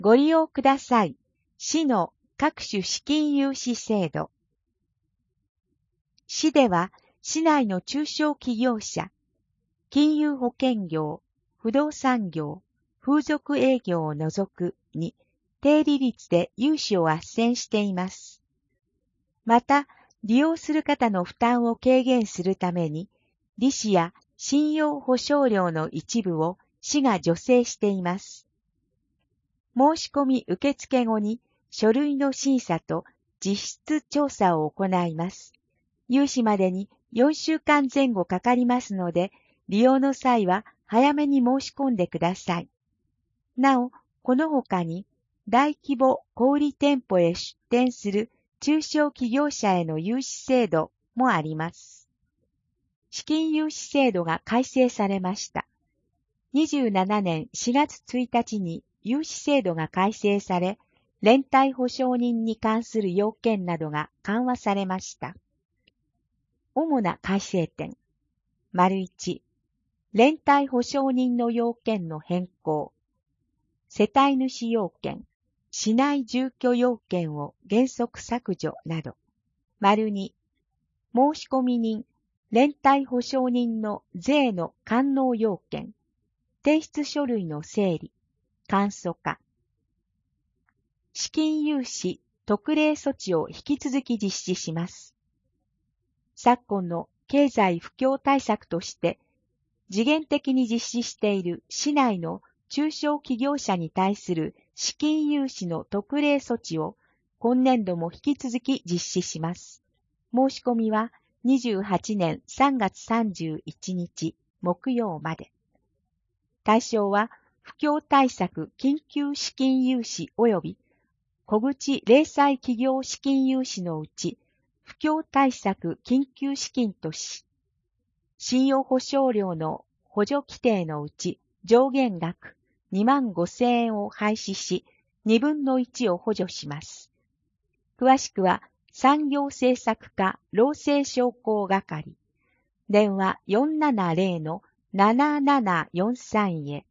ご利用ください。市の各種資金融資制度。市では、市内の中小企業者、金融保険業、不動産業、風俗営業を除くに、低利率で融資を斡旋しています。また、利用する方の負担を軽減するために、利子や信用保証料の一部を市が助成しています。申し込み受付後に書類の審査と実質調査を行います。融資までに4週間前後かかりますので、利用の際は早めに申し込んでください。なお、この他に大規模小売店舗へ出店する中小企業者への融資制度もあります。資金融資制度が改正されました。27年4月1日に融資制度が改正され、連帯保証人に関する要件などが緩和されました。主な改正点。1、連帯保証人の要件の変更。世帯主要件、市内住居要件を原則削除など。2、申込人、連帯保証人の税の完納要件、提出書類の整理、簡素化。資金融資特例措置を引き続き実施します。昨今の経済不況対策として、時限的に実施している市内の中小企業者に対する資金融資の特例措置を今年度も引き続き実施します。申し込みは28年3月31日木曜まで。対象は不況対策緊急資金融資及び小口零細企業資金融資のうち不況対策緊急資金とし、信用保証料の補助規定のうち上限額25,000円を廃止し、2分の1を補助します。詳しくは産業政策課労政商工係、電話470-7743へ。